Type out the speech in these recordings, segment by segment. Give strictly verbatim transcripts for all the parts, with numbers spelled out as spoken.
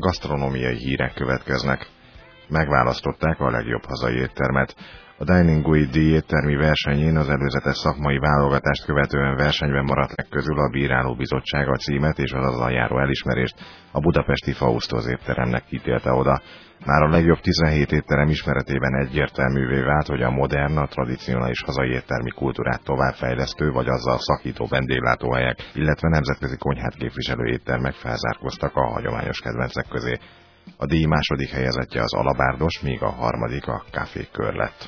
Gasztronómiai hírek következnek. Megválasztották a legjobb hazai éttermet. A Dining Guide díj éttermi versenyén az előzetes szakmai válogatást követően versenyben maradtak közül a Bírálóbizottság a címet és az azzal járó elismerést a budapesti Faustus étteremnek ítélte oda. Már a legjobb tizenhét étterem ismeretében egyértelművé vált, hogy a modern, a tradicionális hazai éttermi kultúrát továbbfejlesztő vagy azzal szakító vendéglátóhelyek, illetve nemzetközi konyhát képviselő éttermek felzárkóztak a hagyományos kedvencek közé. A díj második helyezettje az Alabárdos, míg a harmadik a Café Kör lett.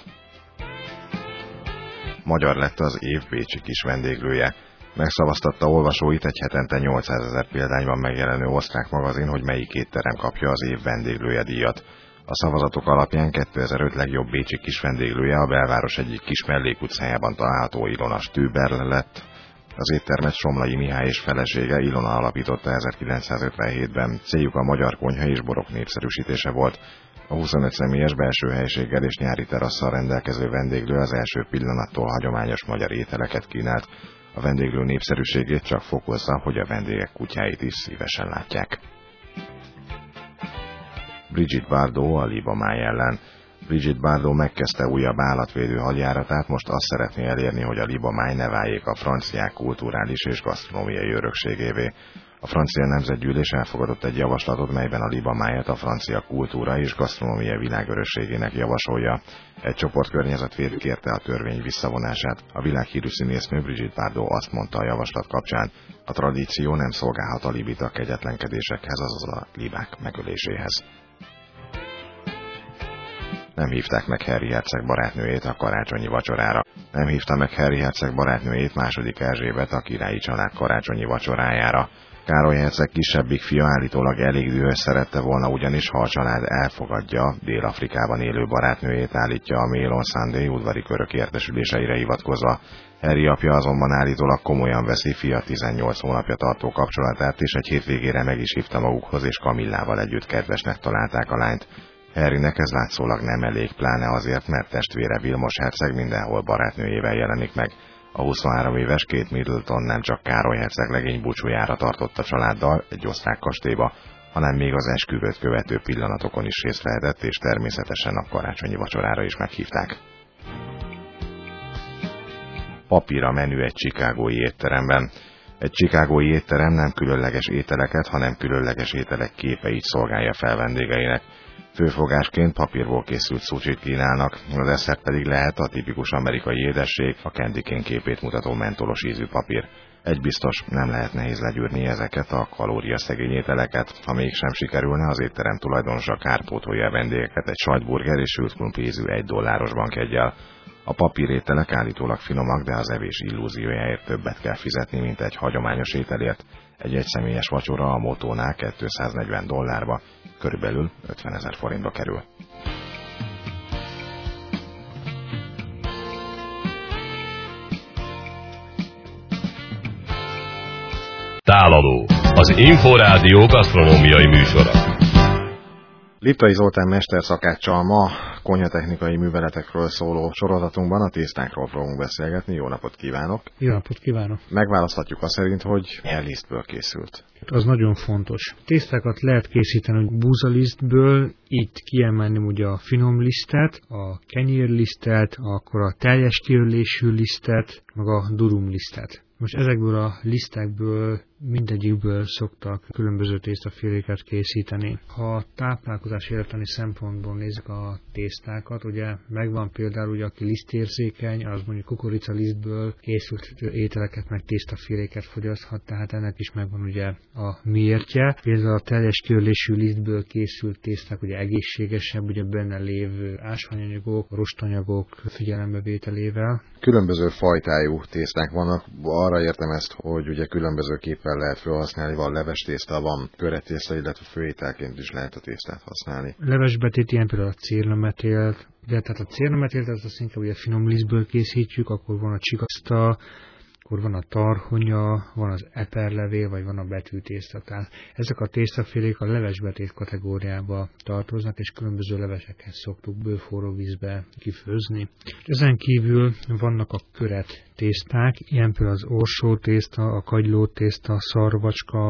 Magyar lett az év bécsi kis vendéglője. Megszavaztatta olvasóit egy hetente nyolcszázezer példányban megjelenő osztrák magazin, hogy melyik étterem kapja az év vendéglője díjat. A szavazatok alapján kétezer-öt legjobb bécsi kis vendéglője a belváros egyik kis mellékutcájában található Ilona Stüberl lett. Az éttermet Somlai Mihály és felesége Ilona alapította ezerkilencszázötvenhétben, céljuk a magyar konyha és borok népszerűsítése volt. A huszonöt személyes belső helyiséggel és nyári terasszal rendelkező vendéglő az első pillanattól hagyományos magyar ételeket kínált. A vendéglő népszerűségét csak fokozza, hogy a vendégek kutyáit is szívesen látják. Brigitte Bardot a libamáj ellen. Brigitte Bardot megkezdte újabb állatvédő hadjáratát, most azt szeretné elérni, hogy a libamáj ne váljék a franciák kulturális és gasztronómiai örökségévé. A francia nemzetgyűlés elfogadott egy javaslatot, melyben a libamájat a francia kultúra és gasztronómia világörökségének javasolja. Egy csoport környezetvédő kérte a törvény visszavonását. A világhírű színésznő Brigitte Bardot azt mondta a javaslat kapcsán, a tradíció nem szolgálhat alibit a kegyetlenkedésekhez, azaz a libák megöléséhez. Nem hívták meg Harry herceg barátnőjét a karácsonyi vacsorára. Nem hívta meg Harry herceg barátnőjét második Erzsébet a királyi család karácsonyi vacsorájára. Károly herceg kisebbik fia állítólag elég dühös szerette volna, ugyanis ha a család elfogadja Dél-Afrikában élő barátnőjét, állítja a Mail on Sunday udvari körök értesüléseire hivatkozva. Harry apja azonban állítólag komolyan veszi fia tizennyolc hónapja tartó kapcsolatát, és egy hétvégére meg is hívta magukhoz, és Camillával együtt kedvesnek találták a lányt. Harrynek ez látszólag nem elég, pláne azért, mert testvére Vilmos herceg mindenhol barátnőjével jelenik meg. A huszonhárom éves Kate Middleton nem csak Károly herceg legény búcsújára tartott a családdal egy osztrák kastélyba, hanem még az esküvőt követő pillanatokon is részt vehetett, és természetesen a karácsonyi vacsorára is meghívták. Papír a menü egy chicagói étteremben. Egy chicagói étterem nem különleges ételeket, hanem különleges ételek képeit szolgálja fel vendégeinek. Főfogásként papírból készült sushit kínálnak, az desszert pedig lehet a tipikus amerikai édesség, a candy cane képét mutató mentolos ízű papír. Egy biztos, nem lehet nehéz legyűrni ezeket a kalóriaszegény ételeket, ha mégsem sikerülne, az étterem tulajdonosa kárpótolja a vendégeket egy sajtburger és sült krumpli ízű egy dolláros bankjeggyel. A papírételek állítólag finomak, de az evés illúziójáért többet kell fizetni, mint egy hagyományos ételért. Egy egyszemélyes vacsora a Motónál kétszáznegyven dollárba, körülbelül ötvenezer forintba kerül. Tálaló, az Inforádió gasztronómiai műsora. Liptai Zoltán mesterszakáccsal ma konyhatechnikai műveletekről szóló sorozatunkban a tésztákról fogunk beszélgetni. Jó napot kívánok! Jó napot kívánok! Megválaszthatjuk azt szerint, hogy milyen lisztből készült. Az nagyon fontos. Tésztákat lehet készíteni búzalisztből, itt kiemelném ugye a finom lisztet, a kenyérlisztet, akkor a teljes kiölésű lisztet, meg a durum lisztet. Most ezekből a lisztekből mindegyikből szoktak különböző tésztaféléket készíteni. Ha a táplálkozás életleni szempontból nézzük a tésztákat, ugye megvan például, ugye, aki lisztérzékeny, az mondjuk kukoricalisztből készült ételeket, meg tésztaféléket fogyaszthat, tehát ennek is megvan ugye a miértje. Például a teljes kiölésű lisztből készült tészták ugye egészségesebb, ugye benne lévő ásványanyagok, rostanyagok figyelembevételével. Különböző fajtájú tészták vannak, arra értem ezt, hogy ugye különbözőképpen lehet felhasználni, van leves tészta, van köretészta, illetve főételként is lehet a tésztát használni. Levesbetét ilyen például a cérnametélt, de tehát a cérnametélt az azt inkább ugye finom lisztből készítjük, akkor van a csikaszta, akkor van a tarhonya, van az eperlevél, vagy van a betűtészta. Tehát ezek a tésztafélék a levesbetét kategóriába tartoznak, és különböző levesekhez szoktuk bőforró vízbe kifőzni. Ezen kívül vannak a köret tészták, ilyen például az orsó tészta, a kagyló tészta, szarvacska,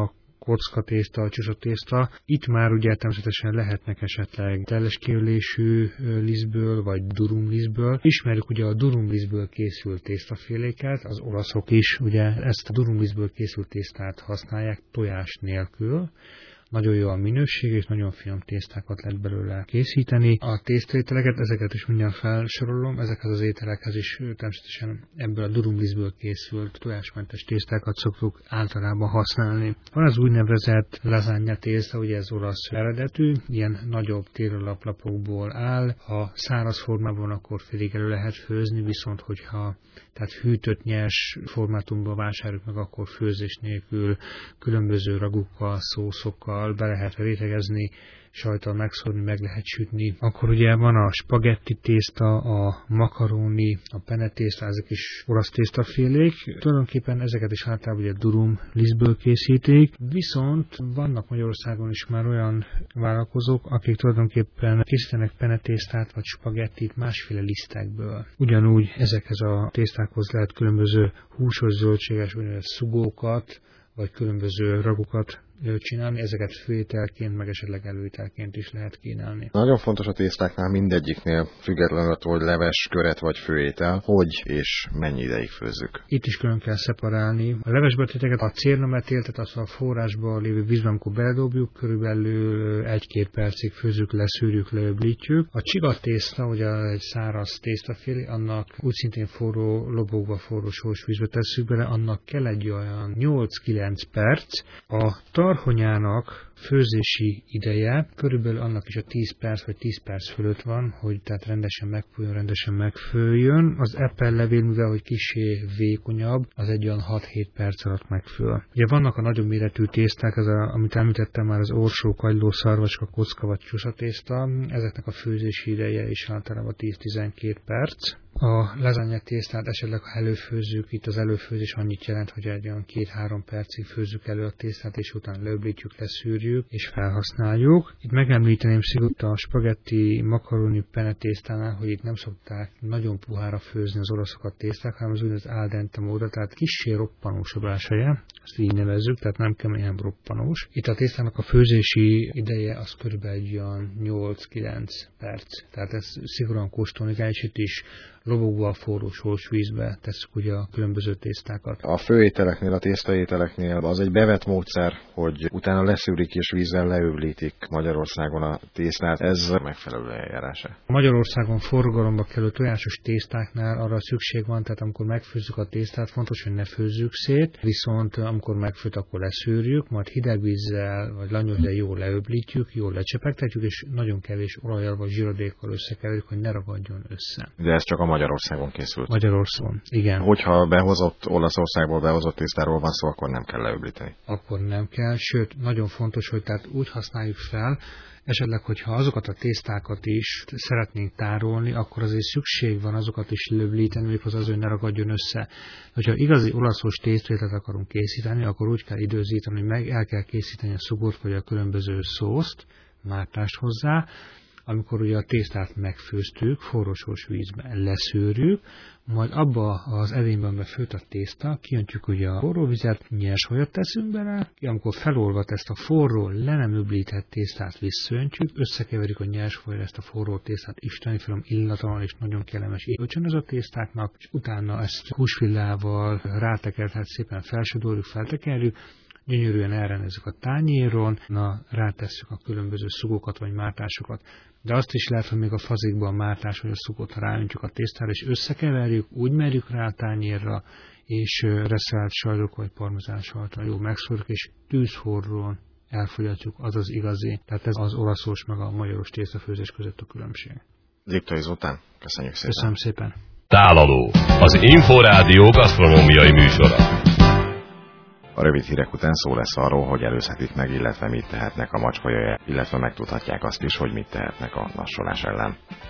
kockatészta, a csusatészta. Itt már ugye természetesen lehetnek esetleg teljes kiölésű lisztből, vagy durumlisztből. Ismerjük ugye a durumlisztből készült tésztaféléket, az olaszok is ugye ezt a durumlisztből készült tésztát használják tojás nélkül. Nagyon jó a minőség, és nagyon finom tésztákat lehet belőle készíteni. A tésztaételeket, ezeket is mindjárt felsorolom, ezekhez az ételekhez is természetesen ebből a durumlisztből készült tojásmentes tésztákat szoktuk általában használni. Van az úgynevezett lasagne tészta, ugye ez olasz eredetű, ilyen nagyobb térőlaplapokból áll. Ha száraz formában, akkor félig elő lehet főzni, viszont hogyha tehát hűtött nyers formátumban vásároljuk meg, akkor főzés nélkül különböző ragukkal, szószokkal be lehet rétegezni, sajttal megszórni, meg lehet sütni. Akkor ugye van a spagetti tészta, a makaroni, a penne tészta, ezek is olasz tésztafélék. Tulajdonképpen ezeket is általában ugye durum lisztből készítik, viszont vannak Magyarországon is már olyan vállalkozók, akik tulajdonképpen készítenek penne tésztát vagy spagettit másféle lisztekből. Ugyanúgy ezekhez a tésztákhoz lehet különböző húsos, zöldséges, szugókat, vagy különböző ragokat csinálni, ezeket főételként, meg esetleg előételként is lehet kínálni. Nagyon fontos a tésztáknál mindegyiknél, függetlenül attól, hogy leves, köret vagy főétel, hogy és mennyi ideig főzzük. Itt is külön kell szeparálni. A levesbetéteket a cérnametéltet, azt a forrásban lévő vízben, amikor beledobjuk, körülbelül egy-két percig főzzük, leszűrjük, leöblítjük. A csigatészta, ugye egy száraz tésztafélé, annak úgy szintén forró lobogva, forró sós vízbe tesszük bele, annak kell egy olyan nyolc-kilenc perc. A tarhonyának főzési ideje körülbelül annak is a tíz perc vagy tíz perc fölött van, hogy tehát rendesen megfőjön, rendesen megfőjön. Az eperlevél, mivel hogy kissé vékonyabb, az egy olyan hat-hét perc alatt megfől. Ugye vannak a nagyobb méretű tészták, ez a, amit említettem már, az orsó, kagyló, szarvacska, kocka vagy csusatészta. Ezeknek a főzési ideje is általában tíz-tizenkét perc. A lasagne tésztát esetleg, ha előfőzzük, itt az előfőzés annyit jelent, hogy egy olyan két-három percig főzzük elő a tésztát, és utána leöblítjük, leszűrjük, és felhasználjuk. Itt megemlíteném szigorúan a spagetti, makaroni, penne tésztánál, hogy itt nem szokták nagyon puhára főzni az olaszok a tészták, hanem az úgynevezett al dente módra, tehát kissé roppanós a básaja, ezt így nevezzük, tehát nem keményen roppanós. Itt a tésztának a főzési ideje az körülbelül egy olyan nyolc-kilenc perc, tehát ez szigorúan kóstolni kell, és itt is lobogva, forró sós vízbe tesszük ugye a különböző tésztákat. A főételeknél, a tésztaételeknél az egy bevett módszer, hogy utána leszűrik és vízzel leöblítik Magyarországon a tésztát. Ez megfelelő eljárása. Magyarországon forgalomba kerülő tojásos tésztáknál arra szükség van, tehát amikor megfőzzük a tésztát, fontos, hogy ne főzzük szét, viszont amikor megfőtt, akkor leszűrjük, majd hideg vízzel vagy langyosítóval jól leöblítjük, jól lecsepegtetjük, és nagyon kevés olajjal vagy zsírodékkal összekeverjük, hogy ne ragadjon össze. De ez csak a Magyarországon készült. Magyarországon, igen. Hogyha behozott, Olaszországból behozott tésztáról van szó, akkor nem kell leöblíteni. Akkor nem kell, sőt, nagyon fontos, hogy tehát úgy használjuk fel, esetleg, hogyha azokat a tésztákat is szeretnénk tárolni, akkor azért szükség van azokat is leöblíteni, méghozzá az, hogy ne ragadjon össze. Hogyha igazi olaszos tésztaételt akarunk készíteni, akkor úgy kell időzíteni, hogy meg el kell készíteni a szugót vagy a különböző szószt, mártást hozzá. Amikor ugye a tésztát megfőztük, forrósós vízben leszűrjük, majd abba az edényben, amiben főtt a tészta, kijöntjük ugye a forró vizet, nyers folyat teszünk bele, amikor felolvat ezt a forró, le nem öblített tésztát visszaöntjük, összekeverjük a nyers folyat, ezt a forró tésztát, isteni finom illatalan és nagyon kellemes öcsön ez a tésztáknak, és utána ezt húsvillával rátekert, hát szépen felsodorjuk, feltekerjük, gyönyörűen elrendezzük a tányéron, na, rátesszük a különböző szugókat vagy mártásokat. De azt is lehet, hogy még a fazékban a mártás vagy a szugót ráöntjük a tésztára, és összekeverjük, úgy merjük rá a tányérra, és reszelt sajtok vagy parmezán sajtra jó megszórjuk, és tűzforrón elfogyatjuk, az az igazi. Tehát ez az olaszos meg a magyaros tésztafőzés között a különbség. Liptai Zoltán, köszönjük szépen. Köszönöm szépen. Tálaló, az Inforádió gasztronómiai műsora. A rövid hírek után szó lesz arról, hogy előzhetik meg, illetve mit tehetnek a macskajöjjel, illetve megtudhatják azt is, hogy mit tehetnek a nassolás ellen.